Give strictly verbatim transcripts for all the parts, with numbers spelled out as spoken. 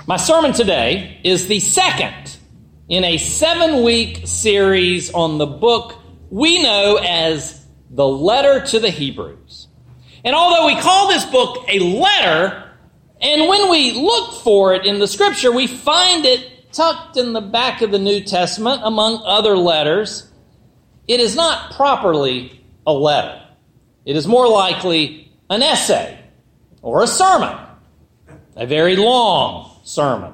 My sermon today is the second in a seven-week series on the book we know as the Letter to the Hebrews. And although we call this book a letter, and when we look for it in the Scripture, we find it tucked in the back of the New Testament among other letters, it is not properly a letter. It is more likely an essay or a sermon, a very long sermon.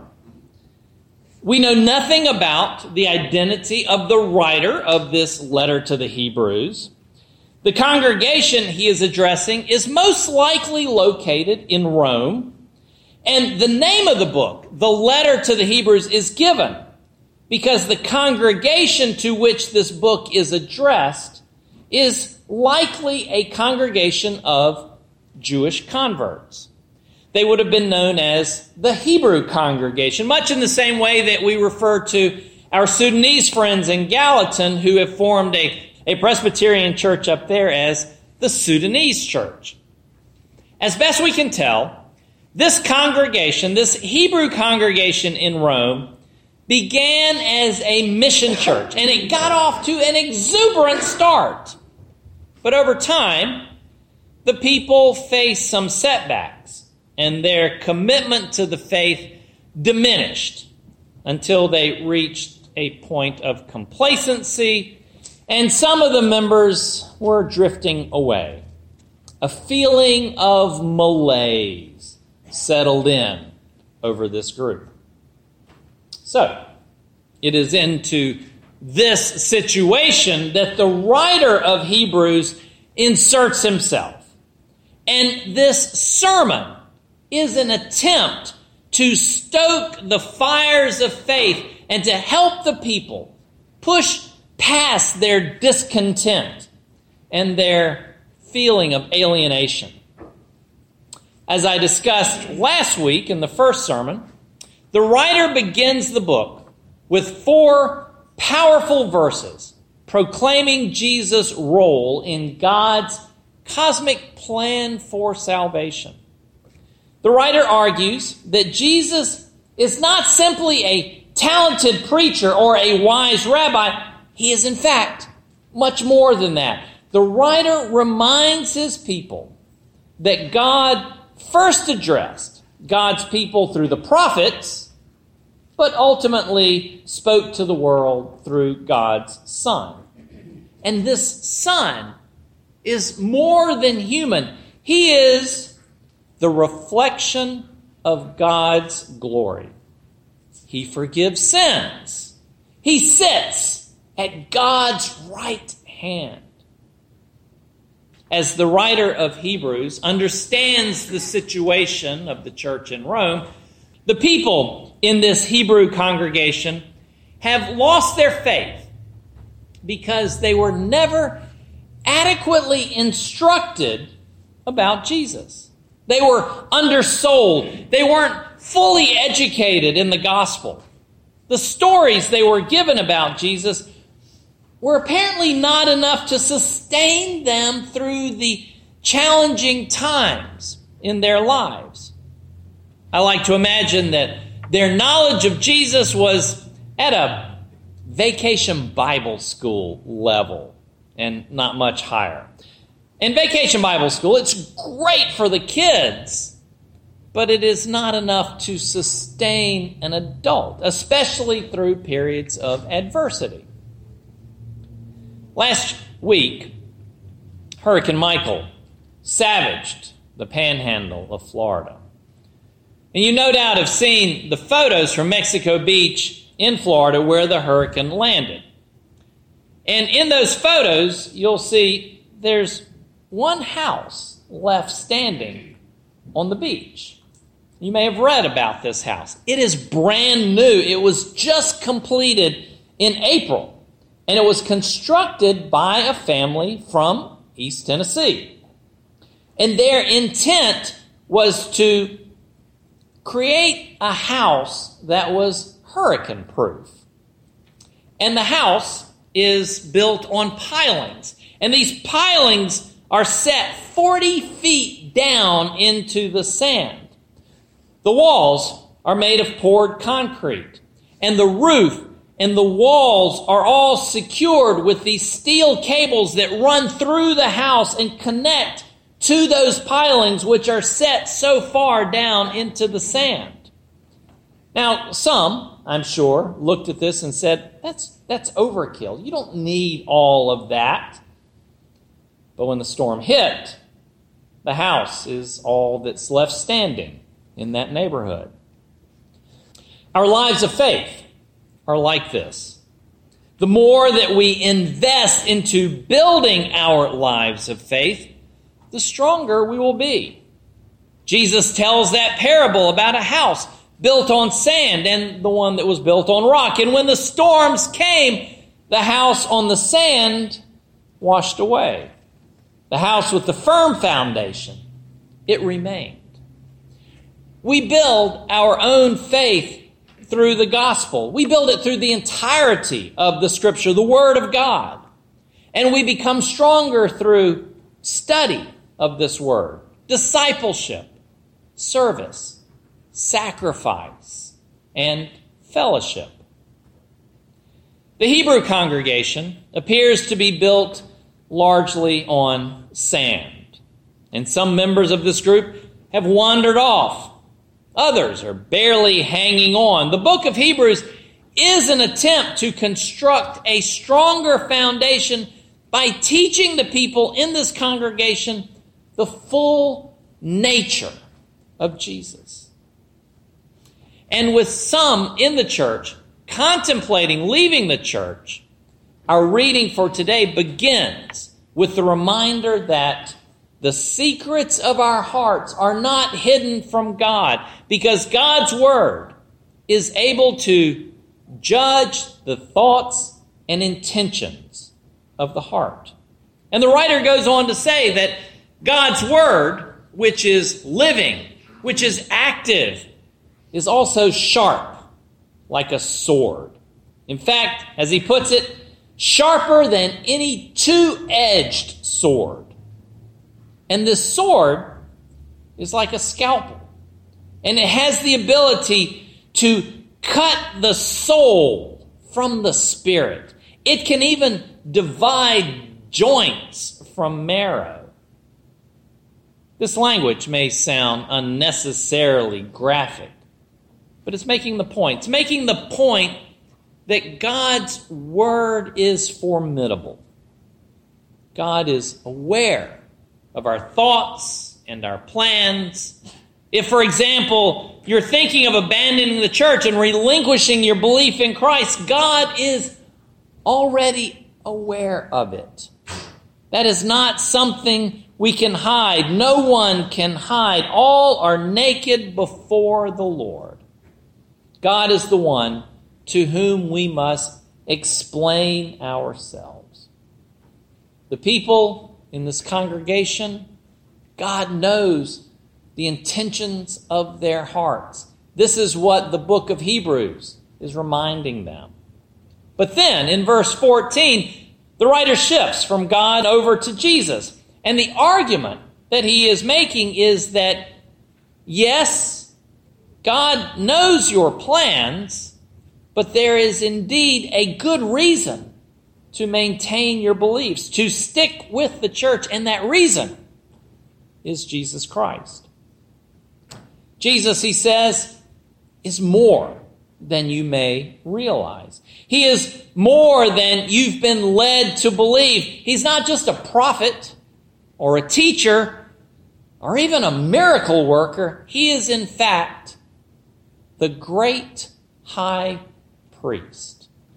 We know nothing about the identity of the writer of this letter to the Hebrews. The congregation he is addressing is most likely located in Rome, and the name of the book, the letter to the Hebrews, is given because the congregation to which this book is addressed is likely a congregation of Jewish converts. They would have been known as the Hebrew congregation, much in the same way that we refer to our Sudanese friends in Gallatin who have formed a, a Presbyterian church up there as the Sudanese church. As best we can tell, this congregation, this Hebrew congregation in Rome, began as a mission church, and it got off to an exuberant start. But over time, the people faced some setbacks, and their commitment to the faith diminished until they reached a point of complacency, and some of the members were drifting away. A feeling of malaise settled in over this group. So, it is into this situation that the writer of Hebrews inserts himself. And this sermon is an attempt to stoke the fires of faith and to help the people push past their discontent and their feeling of alienation. As I discussed last week in the first sermon, the writer begins the book with four powerful verses proclaiming Jesus' role in God's cosmic plan for salvation. The writer argues that Jesus is not simply a talented preacher or a wise rabbi. He is, in fact, much more than that. The writer reminds his people that God first addressed God's people through the prophets, but ultimately spoke to the world through God's Son. And this Son is more than human. He is the reflection of God's glory. He forgives sins. He sits at God's right hand. As the writer of Hebrews understands the situation of the church in Rome, the people in this Hebrew congregation have lost their faith because they were never adequately instructed about Jesus. They were undersold. They weren't fully educated in the gospel. The stories they were given about Jesus were apparently not enough to sustain them through the challenging times in their lives. I like to imagine that their knowledge of Jesus was at a vacation Bible school level and not much higher. In Vacation Bible School, it's great for the kids, but it is not enough to sustain an adult, especially through periods of adversity. Last week, Hurricane Michael savaged the panhandle of Florida. And you no doubt have seen the photos from Mexico Beach in Florida where the hurricane landed. And in those photos, you'll see there's one house left standing on the beach. You may have read about this house. It is brand new. It was just completed in April, and it was constructed by a family from East Tennessee. And their intent was to create a house that was hurricane-proof. And the house is built on pilings. And these pilings are set forty feet down into the sand. The walls are made of poured concrete, and the roof and the walls are all secured with these steel cables that run through the house and connect to those pilings which are set so far down into the sand. Now, some, I'm sure, looked at this and said, that's, that's overkill. You don't need all of that. But when the storm hit, the house is all that's left standing in that neighborhood. Our lives of faith are like this. The more that we invest into building our lives of faith, the stronger we will be. Jesus tells that parable about a house built on sand and the one that was built on rock. And when the storms came, the house on the sand washed away. The house with the firm foundation, it remained. We build our own faith through the gospel. We build it through the entirety of the Scripture, the Word of God. And we become stronger through study of this Word, discipleship, service, sacrifice, and fellowship. The Hebrew congregation appears to be built largely on sand. And some members of this group have wandered off. Others are barely hanging on. The book of Hebrews is an attempt to construct a stronger foundation by teaching the people in this congregation the full nature of Jesus. And with some in the church contemplating leaving the church, our reading for today begins with the reminder that the secrets of our hearts are not hidden from God, because God's Word is able to judge the thoughts and intentions of the heart. And the writer goes on to say that God's Word, which is living, which is active, is also sharp, like a sword. In fact, as he puts it, sharper than any two-edged sword. And this sword is like a scalpel. And it has the ability to cut the soul from the spirit. It can even divide joints from marrow. This language may sound unnecessarily graphic, but it's making the point. It's making the point that God's Word is formidable. God is aware of our thoughts and our plans. If, for example, you're thinking of abandoning the church and relinquishing your belief in Christ, God is already aware of it. That is not something we can hide. No one can hide. All are naked before the Lord. God is the one to whom we must explain ourselves. The people in this congregation, God knows the intentions of their hearts. This is what the book of Hebrews is reminding them. But then, in verse fourteen, the writer shifts from God over to Jesus. And the argument that he is making is that, yes, God knows your plans, but there is indeed a good reason to maintain your beliefs, to stick with the church, and that reason is Jesus Christ. Jesus, he says, is more than you may realize. He is more than you've been led to believe. He's not just a prophet or a teacher or even a miracle worker. He is, in fact, the great high priest.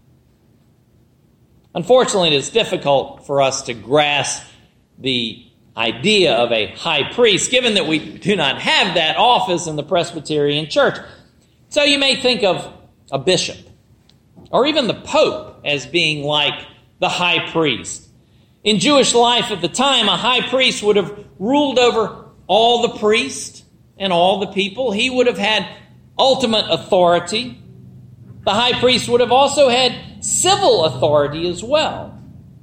Unfortunately, it is difficult for us to grasp the idea of a high priest, given that we do not have that office in the Presbyterian Church. So you may think of a bishop, or even the Pope as being like the high priest. In Jewish life at the time, a high priest would have ruled over all the priests and all the people. He would have had ultimate authority. The high priest would have also had civil authority as well.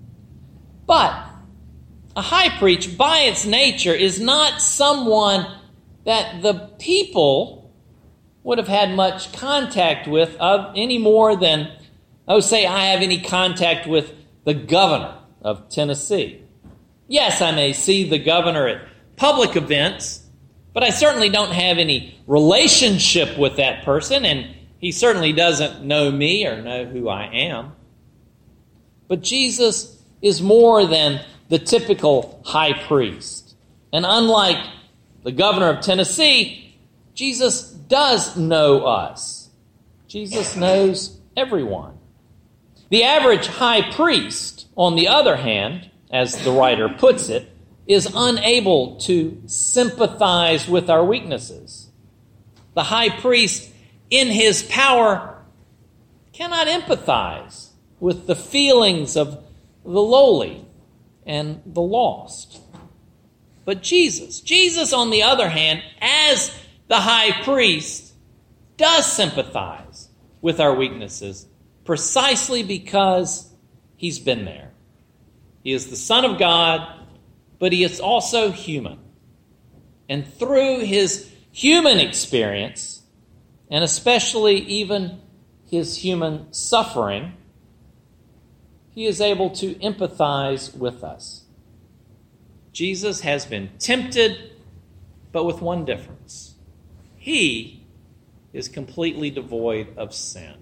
But a high priest, by its nature, is not someone that the people would have had much contact with uh, any more than, oh, say I have any contact with the governor of Tennessee. Yes, I may see the governor at public events, but I certainly don't have any relationship with that person, and he certainly doesn't know me or know who I am. But Jesus is more than the typical high priest. And unlike the governor of Tennessee, Jesus does know us. Jesus knows everyone. The average high priest, on the other hand, as the writer puts it, is unable to sympathize with our weaknesses. The high priest, in his power, cannot empathize with the feelings of the lowly and the lost. But Jesus, Jesus, on the other hand, as the high priest, does sympathize with our weaknesses precisely because he's been there. He is the Son of God, but he is also human. And through his human experience, and especially even his human suffering, he is able to empathize with us. Jesus has been tempted, but with one difference. He is completely devoid of sin.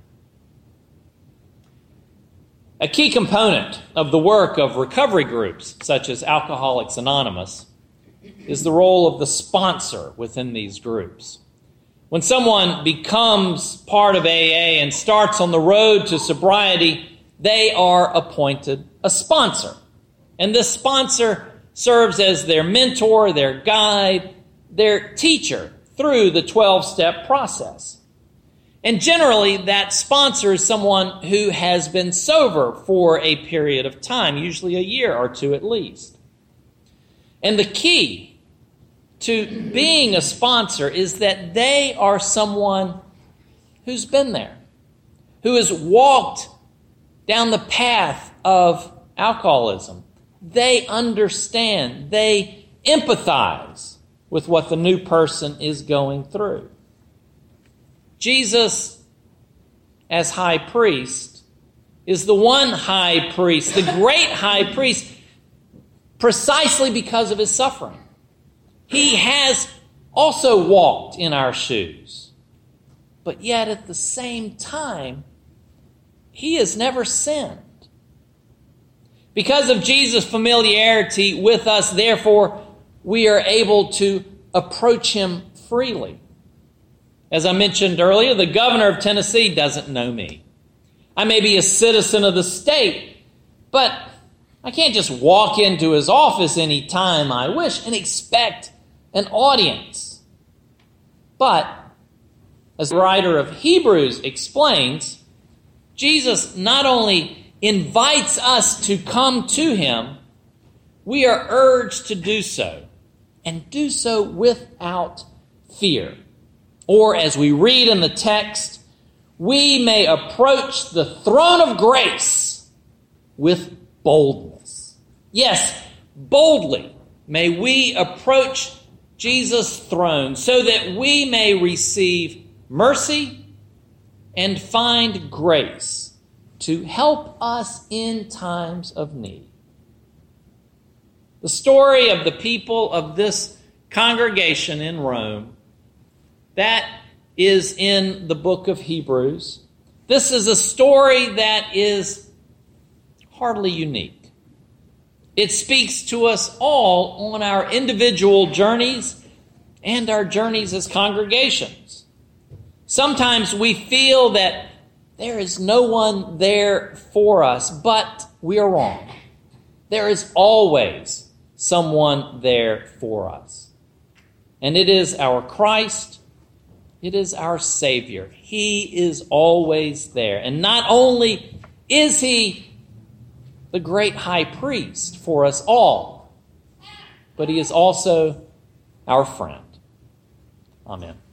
A key component of the work of recovery groups, such as Alcoholics Anonymous, is the role of the sponsor within these groups. When someone becomes part of A A and starts on the road to sobriety, they are appointed a sponsor. And this sponsor serves as their mentor, their guide, their teacher through the twelve-step process. And generally, that sponsor is someone who has been sober for a period of time, usually a year or two at least. And the key to being a sponsor is that they are someone who's been there, who has walked down the path of alcoholism. They understand, they empathize with what the new person is going through. Jesus, as high priest, is the one high priest, the great high priest, precisely because of his suffering. He has also walked in our shoes. But yet at the same time, he has never sinned. Because of Jesus' familiarity with us, therefore, we are able to approach him freely. As I mentioned earlier, the governor of Tennessee doesn't know me. I may be a citizen of the state, but I can't just walk into his office any time I wish and expect an audience. But, as the writer of Hebrews explains, Jesus not only invites us to come to him, we are urged to do so, and do so without fear. Or, as we read in the text, we may approach the throne of grace with boldness. Yes, boldly may we approach Jesus' throne so that we may receive mercy and find grace to help us in times of need. The story of the people of this congregation in Rome, that is in the book of Hebrews. This is a story that is hardly unique. It speaks to us all on our individual journeys and our journeys as congregations. Sometimes we feel that there is no one there for us, but we are wrong. There is always someone there for us. And it is our Christ, it is our Savior. He is always there. And not only is he the great high priest for us all, but he is also our friend. Amen.